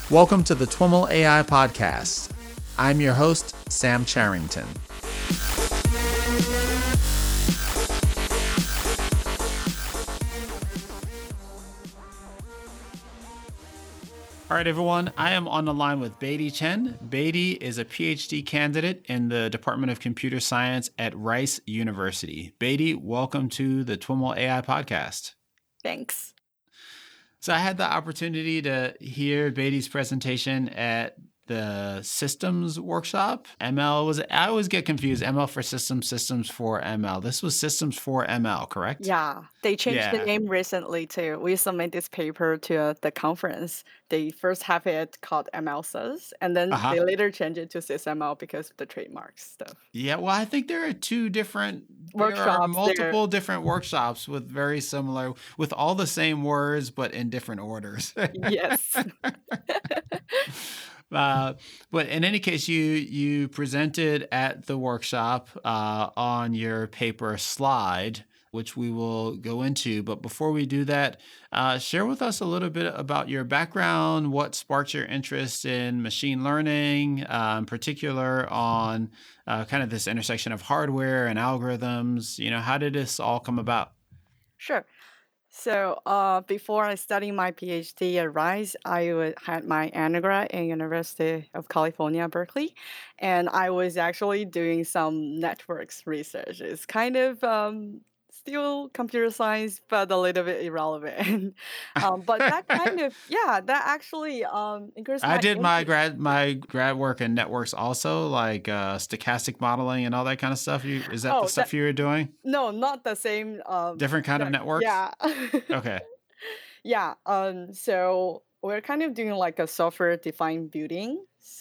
Welcome to the TWIML AI Podcast. I'm your host, Sam Charrington. All right, everyone. I am on the line with Beatty Chen. Beatty is a PhD candidate in the Department of Computer Science at Rice University. Beatty, welcome to the TWIML AI Podcast. Thanks. So I had the opportunity to hear Beatty's presentation at the systems workshop. I always get confused. ML for systems, systems for ML. This was systems for ML, correct? Yeah, they changed the name recently too. We submit this paper to the conference. They first have it called MLSys, and then they later change it to SysML because of the trademark stuff. Yeah, well, I think there are multiple different workshops with very similar, with all the same words, but in different orders. Yes. But in any case, you presented at the workshop on your paper slide, which we will go into. But before we do that, share with us a little bit about your background, what sparked your interest in machine learning, in particular on kind of this intersection of hardware and algorithms. How did this all come about? Sure. So before I studied my PhD at Rice, I had my undergrad in University of California, Berkeley, and I was actually doing some networks research. It's kind of still computer science, but a little bit irrelevant. But that actually increased my I did my interest. grad work in networks also, like stochastic modeling and all that kind of stuff. Is that the stuff you were doing? No, not the same. Different kind of networks? Yeah. Okay. Yeah. So we're kind of doing like a software-defined building.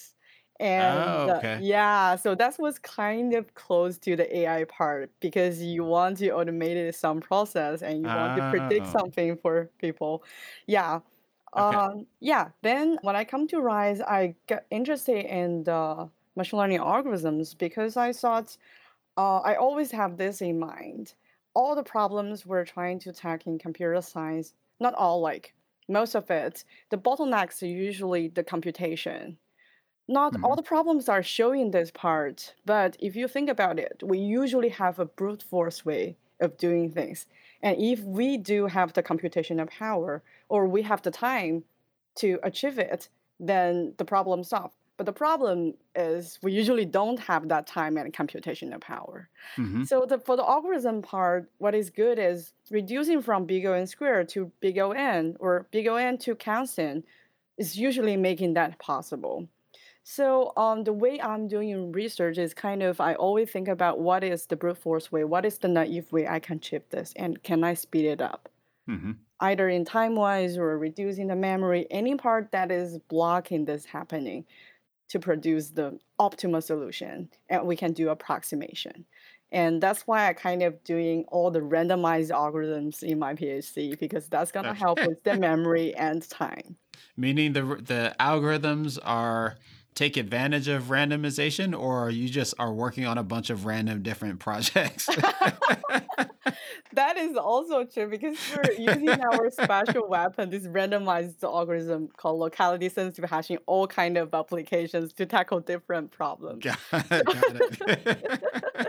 And okay. so that was kind of close to the AI part because you want to automate some process and you want to predict something for people. Yeah. Okay. Then when I come to Rise, I got interested in the machine learning algorithms because I thought I always have this in mind. All the problems we're trying to tackle in computer science, not all, like most of it, the bottlenecks are usually the computation. Not all the problems are showing this part, but if you think about it, we usually have a brute force way of doing things. And if we do have the computational power or we have the time to achieve it, then the problem solved. But the problem is we usually don't have that time and computational power. So for the algorithm part, what is good is reducing from big O(n) squared to big O(n) or big O(n) to constant is usually making that possible. So the way I'm doing research is kind of, I always think about what is the brute force way, what is the naive way I can chip this, and can I speed it up? Either in time-wise or reducing the memory, any part that is blocking this happening to produce the optimal solution, and we can do approximation. And that's why I kind of doing all the randomized algorithms in my PhD, because that's going to help with the memory and time. Meaning the algorithms take advantage of randomization, or you just are working on a bunch of random different projects? That is also true because we're using our special weapon, this randomized algorithm called locality sensitive hashing, all kind of applications to tackle different problems. Got it.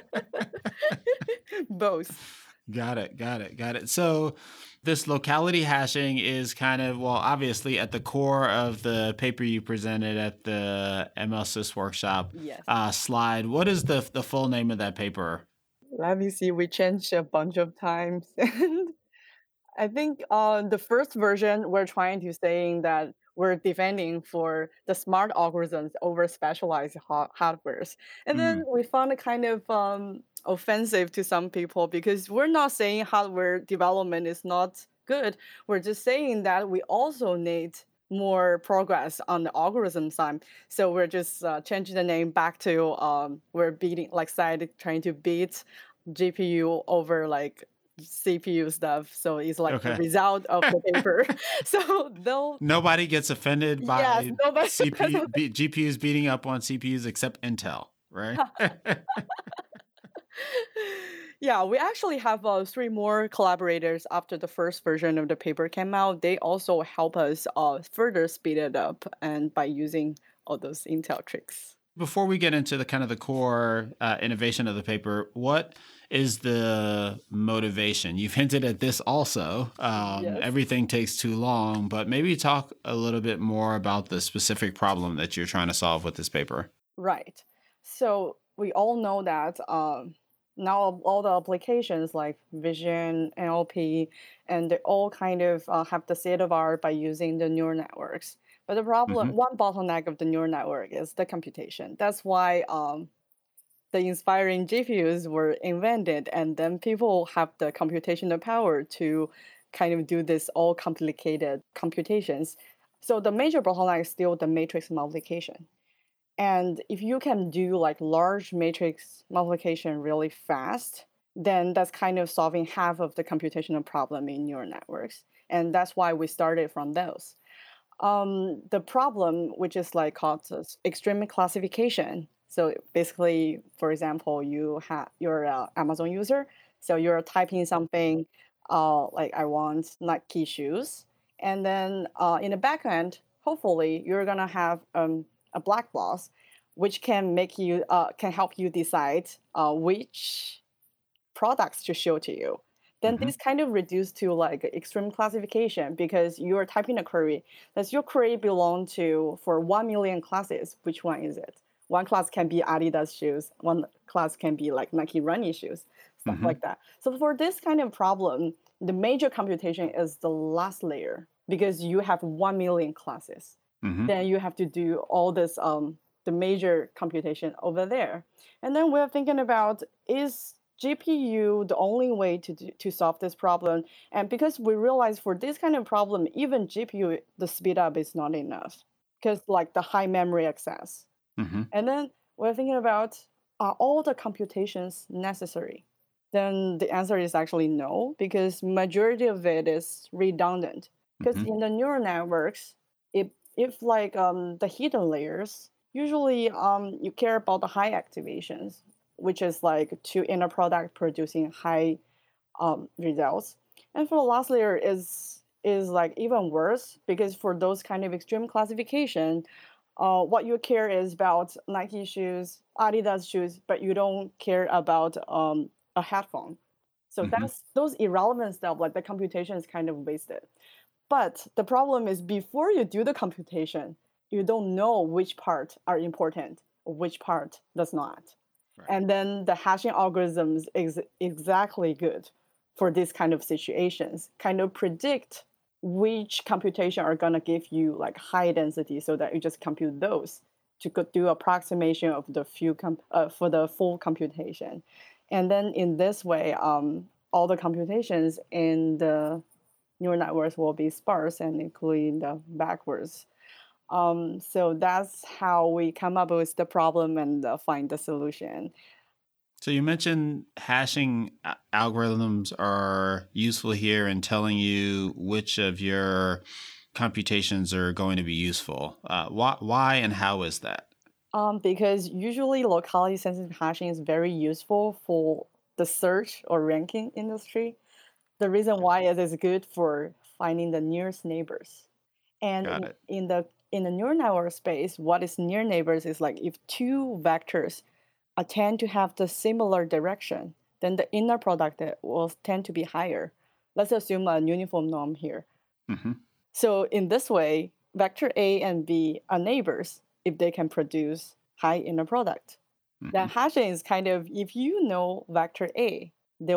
Both. Got it. So this locality hashing is kind of, well, obviously at the core of the paper you presented at the MLSys workshop slide. What is the full name of that paper? Let me see. We changed a bunch of times. I think the first version, we're trying to saying that we're defending for the smart algorithms over specialized hardwares. And then we found it kind of offensive to some people because we're not saying hardware development is not good. We're just saying that we also need more progress on the algorithm side. So we're just changing the name back to we're beating, like side trying to beat GPU over like CPU stuff. So it's like the result of the paper. So nobody gets offended by nobody GPUs beating up on CPUs except Intel, right? Yeah, we actually have three more collaborators after the first version of the paper came out. They also help us further speed it up and by using all those Intel tricks. Before we get into the kind of the core innovation of the paper, what is the motivation? You've hinted at this also. Yes. Everything takes too long, but maybe talk a little bit more about the specific problem that you're trying to solve with this paper. Right. So we all know that now all the applications like Vision, NLP, and they all kind of have the state of art by using the neural networks. But the problem, Hmm. one bottleneck of the neural network is the computation. That's why the inspiring GPUs were invented, and then people have the computational power to kind of do this all complicated computations. So the major bottleneck is still the matrix multiplication. And if you can do like large matrix multiplication really fast, then that's kind of solving half of the computational problem in neural networks. And that's why we started from those. The problem, which is like called extreme classification. So basically, for example, you're an Amazon user, so you're typing something like I want Nike shoes, and then in the backend, hopefully you're gonna have a black box, which can help you decide which products to show to you. Then Hmm. this kind of reduced to like extreme classification because you are typing a query. Does your query belong to for 1 million classes? Which one is it? One class can be Adidas shoes. One class can be like Nike running shoes, stuff Hmm. like that. So for this kind of problem, the major computation is the last layer because you have 1 million classes. Hmm. Then you have to do all this the major computation over there. And then we're thinking about is GPU the only way to solve this problem? And because we realize for this kind of problem, even GPU, the speed up is not enough because like the high memory access. Hmm. And then we're thinking about are all the computations necessary? Then the answer is actually no, because majority of it is redundant. Because Hmm. in the neural networks, if like the hidden layers, usually you care about the high activations, which is like to inner product producing high results. And for the last layer is like even worse because for those kind of extreme classification, what you care is about Nike shoes, Adidas shoes, but you don't care about a headphone. So Hmm. that's those irrelevant stuff, like the computation is kind of wasted. But the problem is before you do the computation, you don't know which part are important or which part does not. Right. And then the hashing algorithms is exactly good for this kind of situations, kind of predict which computation are gonna give you like high density so that you just compute those to do approximation of the for the full computation. And then in this way, all the computations in the neural networks will be sparse and including the backwards. So that's how we come up with the problem and find the solution. So you mentioned hashing algorithms are useful here in telling you which of your computations are going to be useful. Why and how is that? Because usually locality sensitive hashing is very useful for the search or ranking industry. The reason why is it's good for finding the nearest neighbors. And Got it. in the neural network space, what is near neighbors is like if two vectors tend to have the similar direction, then the inner product will tend to be higher. Let's assume a uniform norm here. Hmm. So in this way, vector A and B are neighbors if they can produce high inner product. Then Hmm. hashing is kind of if you know vector A,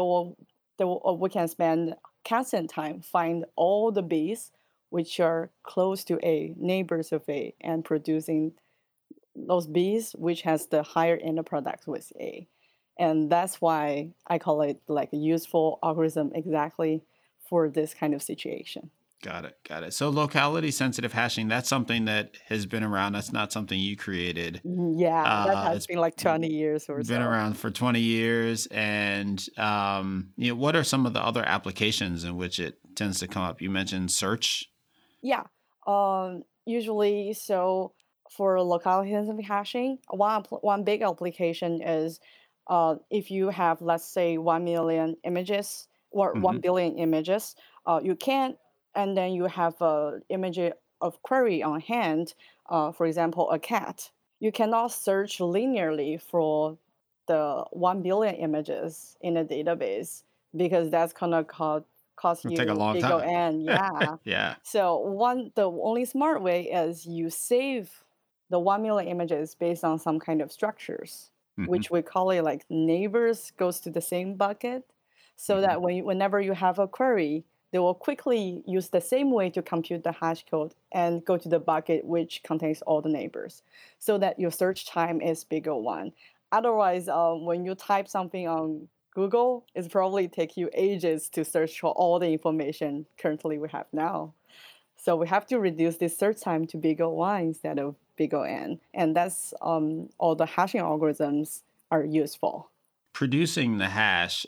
we can spend constant time find all the B's which are close to A, neighbors of A, and producing those B's which has the higher inner product with A. And that's why I call it like a useful algorithm exactly for this kind of situation. Got it. Got it. So locality sensitive hashing, that's something that has been around. That's not something you created. Yeah, that has It's been like 20 years or been so. around for 20 years. And what are some of the other applications in which it tends to come up? You mentioned search. Yeah. Usually, so for locality sensitive hashing, one big application is If you have, let's say, 1 million images or 1 Hmm. billion images, you can, and then you have a image of query on hand, for example, a cat. You cannot search linearly for the 1 billion images in a database because that's gonna cost It'll take a you long big time. O. Yeah. Yeah. So the only smart way is you save the 1 million images based on some kind of structures, Hmm. which we call it like neighbors goes to the same bucket, so Hmm. that whenever you have a query, they will quickly use the same way to compute the hash code and go to the bucket which contains all the neighbors, so that your search time is bigger one. Otherwise, when you type something on Google, it's probably take you ages to search for all the information currently we have now. So we have to reduce this search time to big O1 instead of big O(n), and that's all the hashing algorithms are useful. Producing the hash,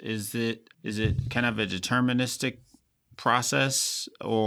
is it kind of a deterministic process,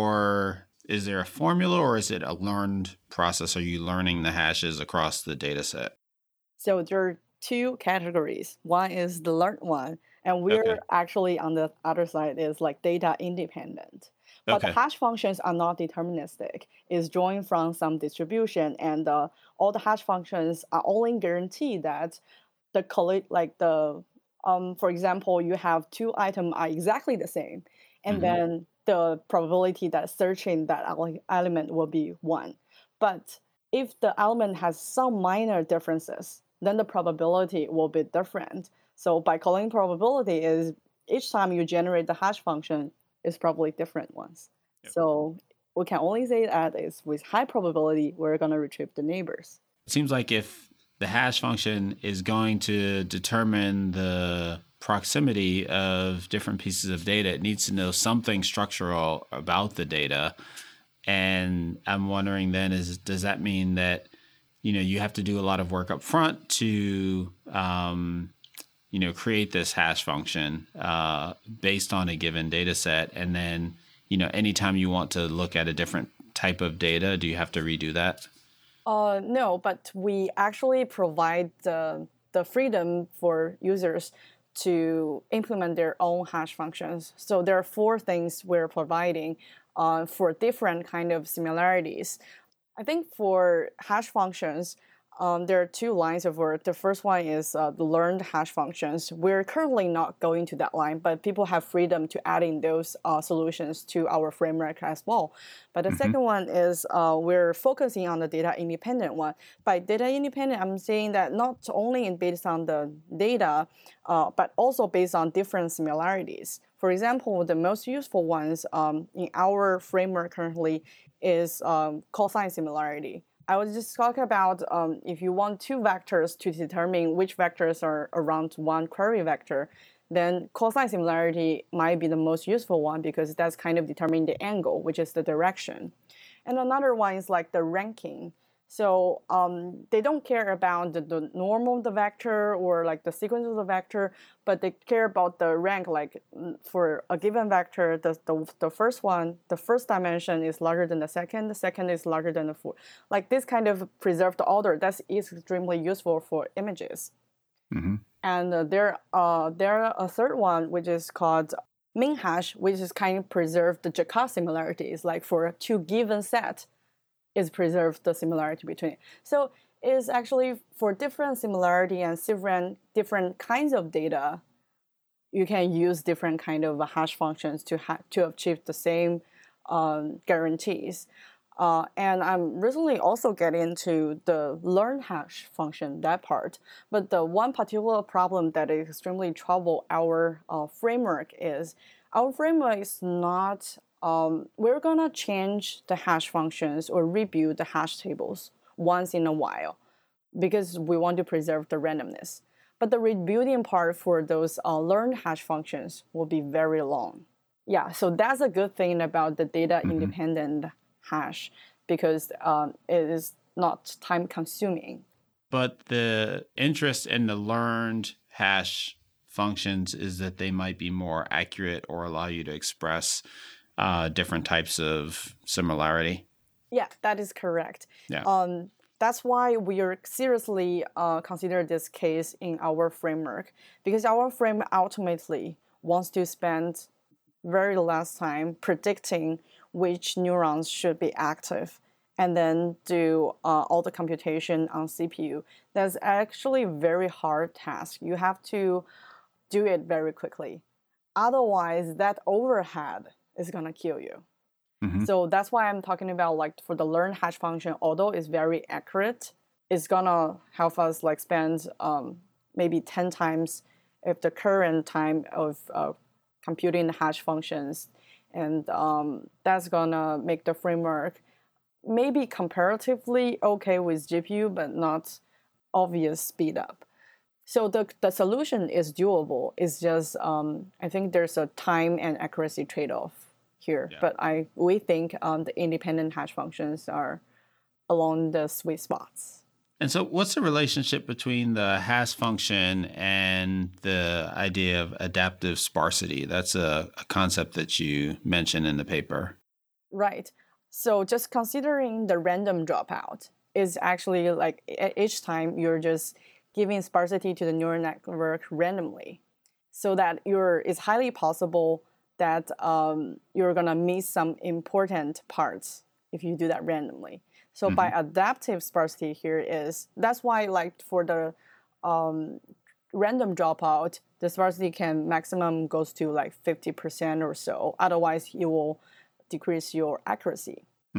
or is there a formula, or is it a learned process? Are you learning the hashes across the data set? So there are two categories. One is the learned one, and we're Okay. actually on the other side is like data independent. But the Okay. hash functions are not deterministic. It's drawing from some distribution, and all the hash functions are only guaranteed that the like the for example, you have two items are exactly the same, and Hmm. then the probability that searching that element will be one. But if the element has some minor differences, then the probability will be different. So by calling probability is each time you generate the hash function is probably different ones. So we can only say that is with high probability we're going to retrieve the neighbors. It seems like if the hash function is going to determine the proximity of different pieces of data, it needs to know something structural about the data. And I'm wondering then, is does that mean that you have to do a lot of work up front to create this hash function based on a given data set, and then anytime you want to look at a different type of data, do you have to redo that? No, but we actually provide the freedom for users to implement their own hash functions. So there are four things we're providing for different kind of similarities. I think for hash functions, there are two lines of work. The first one is the learned hash functions. We're currently not going to that line, but people have freedom to add in those solutions to our framework as well. But the Hmm. second one is we're focusing on the data independent one. By data independent, I'm saying that not only based on the data, but also based on different similarities. For example, the most useful ones in our framework currently is cosine similarity. I was just talking about if you want two vectors to determine which vectors are around one query vector, then cosine similarity might be the most useful one because that's kind of determining the angle, which is the direction. And another one is like the ranking. So they don't care about the norm of the vector or like the sequence of the vector, but they care about the rank. Like for a given vector, the first one, the first dimension is larger than the second is larger than the fourth. Like this kind of preserved order, that's extremely useful for images. Hmm. And there a third one which is called min hash, which is kind of preserve the Jacob similarities. Like for two given set, is preserve the similarity between it. So it's actually for different similarity and different kinds of data, you can use different kind of hash functions to achieve the same guarantees. And I'm recently also getting into the learn hash function, that part. But the one particular problem that is extremely trouble our framework is our framework is not, we're gonna change the hash functions or rebuild the hash tables once in a while because we want to preserve the randomness. But the rebuilding part for those learned hash functions will be very long. Yeah, so that's a good thing about the data Hmm. independent hash because it is not time consuming. But the interest in the learned hash functions is that they might be more accurate or allow you to express different types of similarity. Yeah, that is correct. Yeah. Um, that's why we are seriously consider this case in our framework, because our frame ultimately wants to spend very less time predicting which neurons should be active and then do all the computation on CPU. That's actually a very hard task. You have to do it very quickly. Otherwise, that overhead is going to kill you. Mm-hmm. So that's why I'm talking about like for the learn hash function, although it's very accurate, it's gonna help us like spend maybe 10 times if the current time of computing the hash functions. And that's gonna make the framework maybe comparatively okay with GPU, but not obvious speed up. So the solution is doable. It's just I think there's a time and accuracy trade-off here. Yeah. But we think the independent hash functions are along the sweet spots. And so, what's the relationship between the hash function and the idea of adaptive sparsity? That's a concept that you mentioned in the paper. Right. So just considering the random dropout is actually like each time you're just giving sparsity to the neural network randomly, so that it's highly possible that you're gonna miss some important parts if you do that randomly. So by adaptive sparsity here that's why like for the random dropout, the sparsity can maximum goes to like 50% or so. Otherwise, you will decrease your accuracy.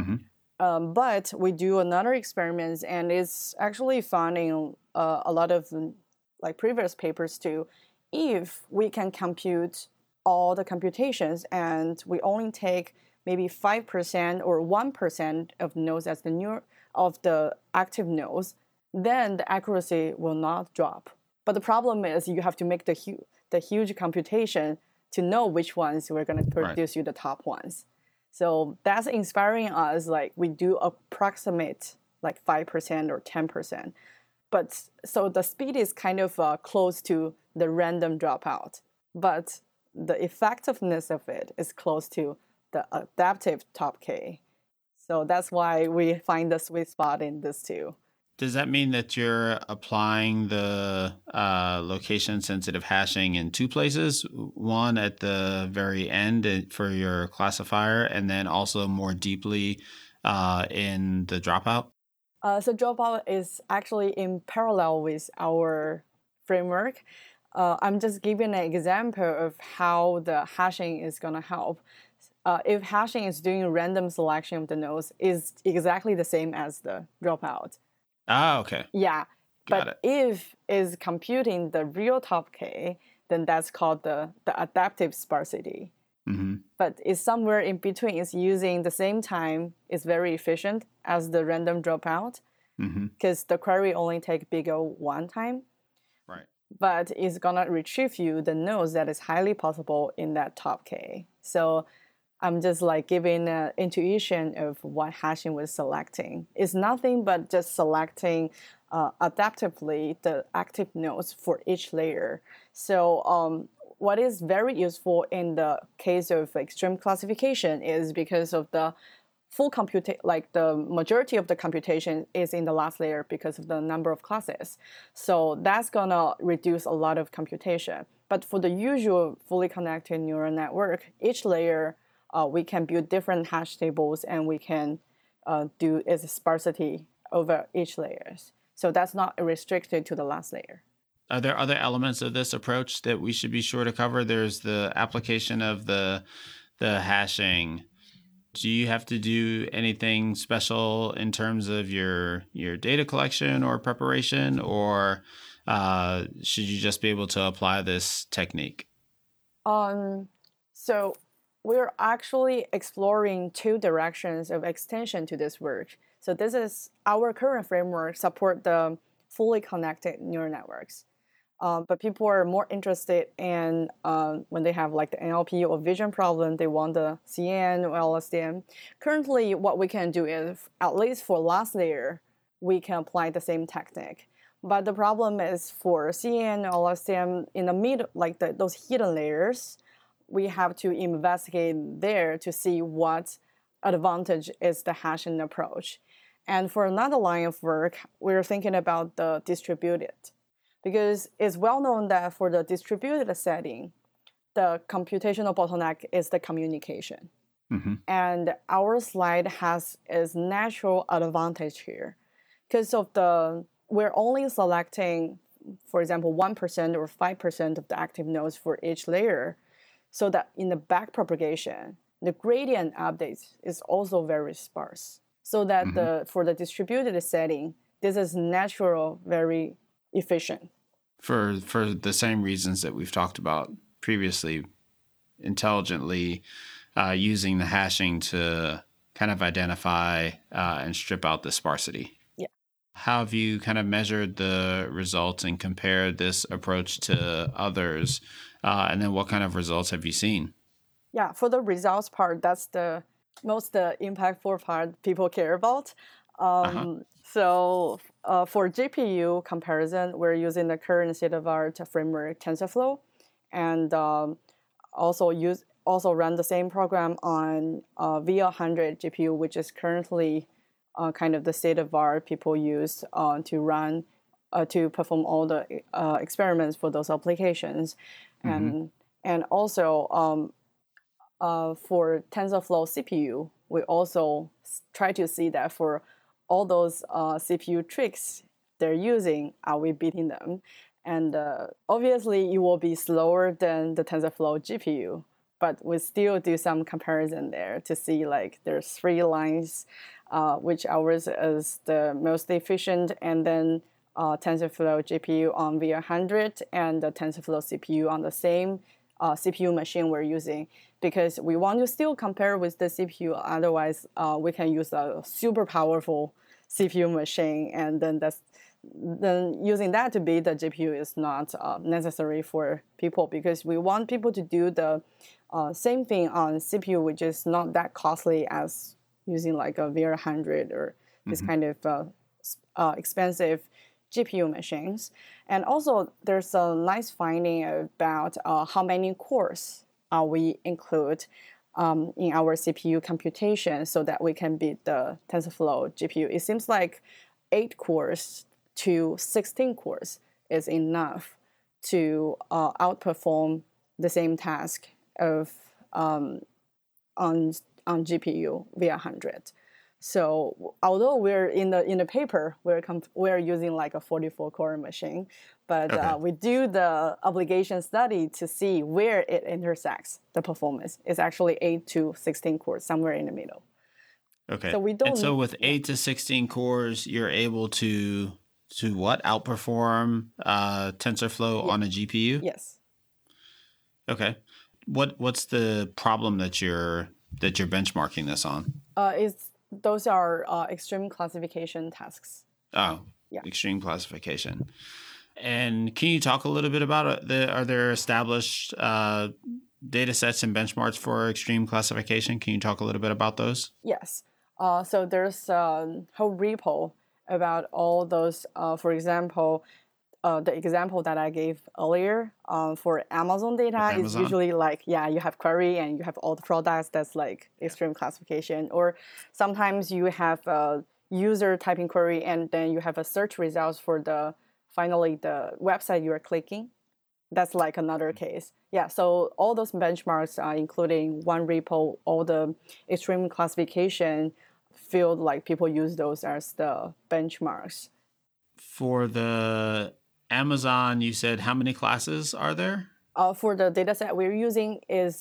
But we do another experiments, and it's actually found in a lot of like previous papers too. If we can compute all the computations and we only take maybe 5% or 1% of nodes as of the active nodes, then the accuracy will not drop. But the problem is you have to make the huge computation to know which ones we're going to produce you the top ones. So that's inspiring us. Like we do approximate like 5% or 10%. But so the speed is kind of close to the random dropout. But the effectiveness of it is close to the adaptive top K. So that's why we find the sweet spot in this too. Does that mean that you're applying the location-sensitive hashing in two places? One at the very end for your classifier, and then also more deeply in the dropout? So dropout is actually in parallel with our framework. I'm just giving an example of how the hashing is going to help. If hashing is doing random selection of the nodes, is exactly the same as the dropout. Ah, okay. Yeah. Got it. If is computing the real top K, then that's called the adaptive sparsity. But it's somewhere in between. It's using the same time. It's very efficient as the random dropout because the query only take bigger one time. Right. But it's gonna retrieve you the nodes that is highly possible in that top K. So I'm just like giving an intuition of what hashing was selecting. It's nothing but just selecting adaptively the active nodes for each layer. So what is very useful in the case of extreme classification is because of the full like the majority of the computation is in the last layer because of the number of classes. So that's gonna reduce a lot of computation. But for the usual fully connected neural network, each layer we can build different hash tables and we can do its sparsity over each layers. So that's not restricted to the last layer. Are there other elements of this approach that we should be sure to cover? There's the application of the hashing. Do you have to do anything special in terms of your data collection or preparation, or should you just be able to apply this technique? So we're actually exploring two directions of extension to this work. So this is our current framework support the fully connected neural networks. But people are more interested in when they have like the NLP or vision problem, they want the CNN or LSTM. Currently, what we can do is, at least for last layer, we can apply the same technique. But the problem is for CNN or LSTM in the middle, like those hidden layers, we have to investigate there to see what advantage is the hashing approach. And for another line of work, we're thinking about the distributed, because it's well known that for the distributed setting, the computational bottleneck is the communication. Mm-hmm. And our slide has its natural advantage here because of we're only selecting, for example, 1% or 5% of the active nodes for each layer, so that in the back propagation, the gradient updates is also very sparse. So that for the distributed setting, this is natural, very efficient. For the same reasons that we've talked about previously, intelligently using the hashing to kind of identify and strip out the sparsity. Yeah. How have you kind of measured the results and compared this approach to others? And then what kind of results have you seen? Yeah, for the results part, that's the most impactful part people care about. So for GPU comparison, we're using the current state-of-art framework TensorFlow, and also run the same program on V100 GPU, which is currently kind of the state-of-art people use to run to perform all the experiments for those applications, and also. For TensorFlow CPU, we also try to see that for all those CPU tricks they're using, are we beating them? And obviously, it will be slower than the TensorFlow GPU, but we still do some comparison there to see like there's 3 lines, which ours is the most efficient, and then TensorFlow GPU on V100 and the TensorFlow CPU on the same CPU machine we're using, because we want to still compare with the CPU. Otherwise, we can use a super powerful CPU machine, and then using that to beat the GPU is not necessary for people, because we want people to do the same thing on CPU, which is not that costly as using like a V100 or this kind of expensive GPU machines. And also, there's a nice finding about how many cores we include in our CPU computation so that we can beat the TensorFlow GPU. It seems like 8 cores to 16 cores is enough to outperform the same task of on GPU V100. So although we're in the paper, we're using like a 44-core machine, but we do the obligation study to see where it intersects the performance. It's actually 8 to 16 cores, somewhere in the middle. Okay. So we don't. And so with 8 to 16 cores, you're able to what? Outperform TensorFlow on a GPU? Yes. Okay. What's the problem that you're benchmarking this on? Those are extreme classification tasks. Oh, yeah. Extreme classification. And can you talk a little bit about are there established data sets and benchmarks for extreme classification? Can you talk a little bit about those? Yes. So there's a whole repo about all those. For example, the example that I gave earlier for Amazon data is usually like, you have query and you have all the products. That's like extreme classification. Or sometimes you have a user typing query and then you have a search results for the website you are clicking. That's like another case. Yeah, so all those benchmarks are including one repo, all the extreme classification field, like people use those as the benchmarks. For the Amazon, you said how many classes are there? For the dataset we're using is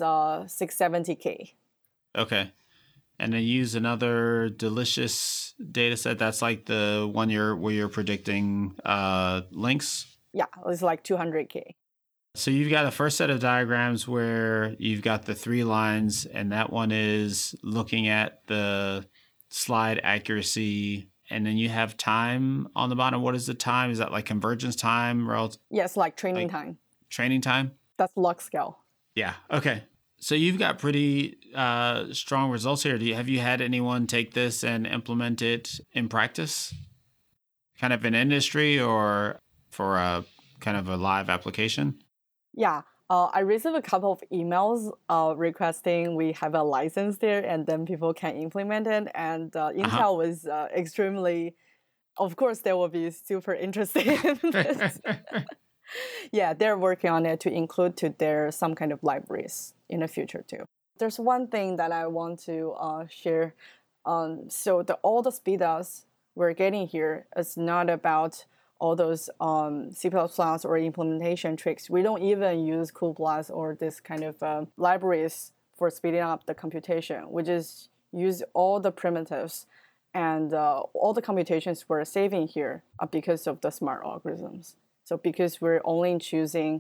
670K. Okay. And then use another delicious dataset that's like the one where you're predicting links? Yeah, it's like 200K. So you've got a first set of diagrams where you've got the 3 lines, and that one is looking at the slide accuracy, and then you have time on the bottom. What is the time? Is that like convergence time? Yes, like training time. Training time? That's log scale. Yeah. Okay. So you've got pretty strong results here. Have you had anyone take this and implement it in practice? Kind of in industry or for a kind of a live application? Yeah. I received a couple of emails requesting we have a license there and then people can implement it. And Uh Intel was extremely, of course, they will be super interested in this. huh. Yeah, they're working on it to include to their some kind of libraries in the future too. There's one thing that I want to share. So all the speed ups we're getting here is not about all those C++ or implementation tricks. We don't even use cuPlus or this kind of libraries for speeding up the computation. We just use all the primitives and all the computations we're saving here are because of the smart algorithms. So because we're only choosing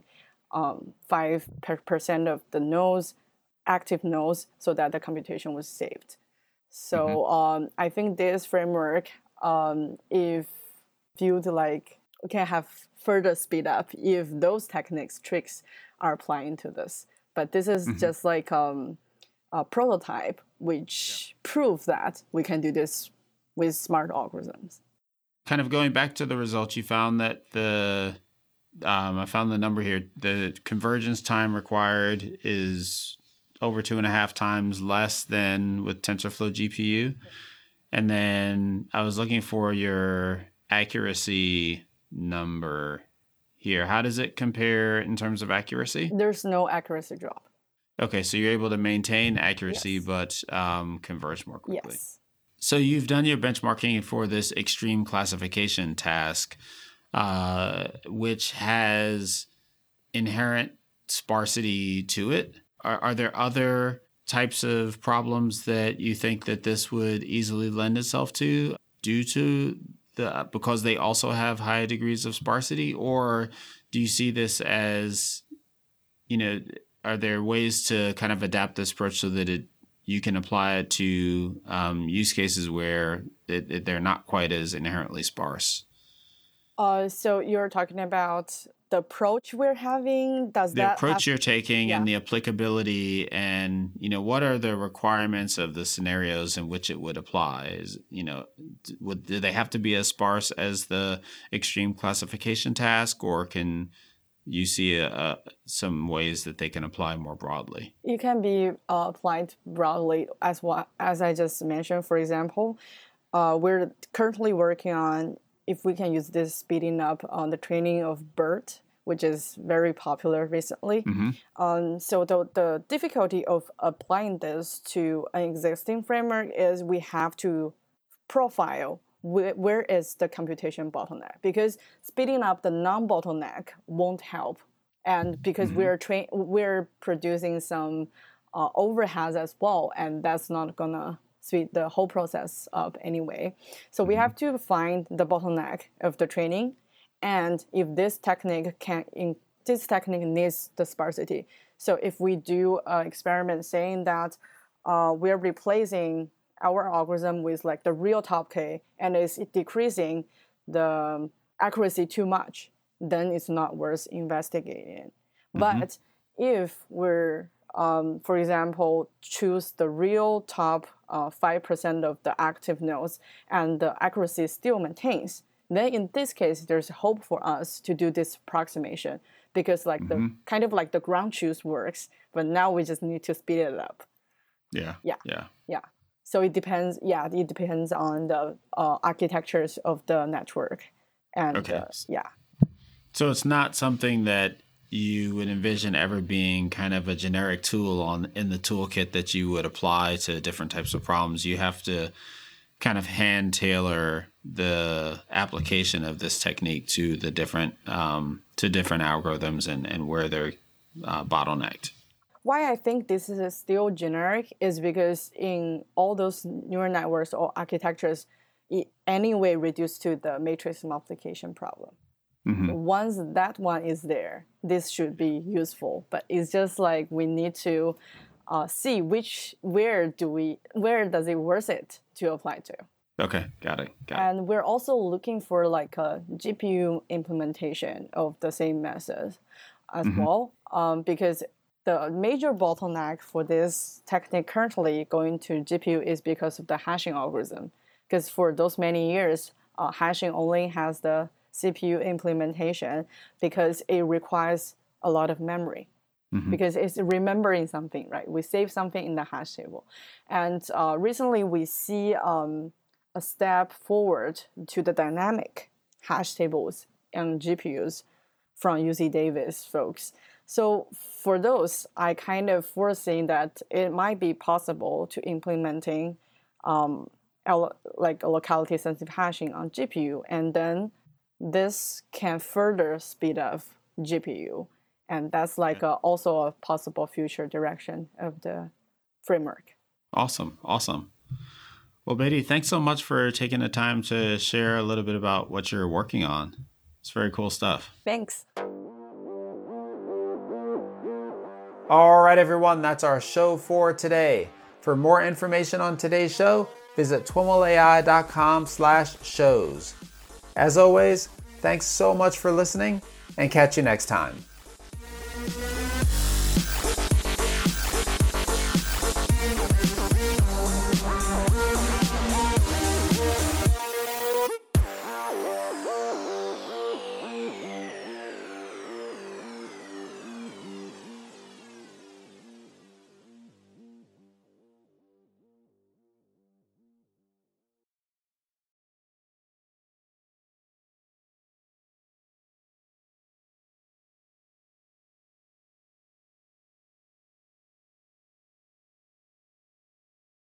5% of the nodes, active nodes, so that the computation was saved. Hmm. So I think this framework, if viewed like can have further speed up if those techniques, tricks are applying to this. But this is Hmm. just like a prototype which proves that we can do this with smart algorithms. Kind of going back to the results, you found that I found the number here. The convergence time required is over 2.5 times less than with TensorFlow GPU. And then I was looking for your accuracy number here. How does it compare in terms of accuracy? There's no accuracy drop. Okay, so you're able to maintain accuracy, Yes. but converge more quickly. Yes. So you've done your benchmarking for this extreme classification task, which has inherent sparsity to it. Are there other types of problems that you think that this would easily lend itself to due to because they also have high degrees of sparsity? Or do you see this as, are there ways to kind of adapt this approach so that you can apply it to use cases where they're not quite as inherently sparse? So you're talking about the approach we're having. Does The that have? approach you're taking Yeah. and the applicability, and what are the requirements of the scenarios in which it would apply? Do they have to be as sparse as the extreme classification task, or can you see some ways that they can apply more broadly? It can be applied broadly as I just mentioned. For example, we're currently working on if we can use this speeding up on the training of BERT, which is very popular recently. Mm-hmm. So the difficulty of applying this to an existing framework is we have to profile where is the computation bottleneck, because speeding up the non-bottleneck won't help, and because Mm-hmm. we're producing some overheads as well, and that's not gonna speed the whole process up anyway. So we Mm-hmm. have to find the bottleneck of the training, and if this technique needs the sparsity. So if we do an experiment saying that we're replacing our algorithm with like the real top K and it's decreasing the accuracy too much, then it's not worth investigating. Mm-hmm. But if we're, for example, choose the real top 5% of the active nodes and the accuracy still maintains, then in this case, there's hope for us to do this approximation, because like the Mm-hmm. kind of like the ground truth works, but now we just need to speed it up. Yeah. Yeah. Yeah. Yeah. So it depends. Yeah, it depends on the architectures of the network, and Okay. yeah. So it's not something that you would envision ever being kind of a generic tool in the toolkit that you would apply to different types of problems. You have to kind of hand tailor the application of this technique to the different algorithms and where they're bottlenecked. Why I think this is still generic is because in all those neural networks or architectures, it anyway reduced to the matrix multiplication problem. Mm-hmm. Once that one is there, this should be useful. But it's just like we need to see where does it worth it to apply to. Okay, got it. And we're also looking for like a GPU implementation of the same method as Mm-hmm. well, because the major bottleneck for this technique currently going to GPU is because of the hashing algorithm. Because for those many years, hashing only has the CPU implementation because it requires a lot of memory. because it's remembering something, right? We save something in the hash table. And recently we see a step forward to the dynamic hash tables and GPUs from UC Davis folks. So for those, I kind of foreseen that it might be possible to implementing like a locality sensitive hashing on GPU, and then this can further speed up GPU. And that's like also a possible future direction of the framework. Awesome. Well, Beatty, thanks so much for taking the time to share a little bit about what you're working on. It's very cool stuff. Thanks. All right, everyone, that's our show for today. For more information on today's show, visit twimlai.com/shows. As always, thanks so much for listening, and catch you next time.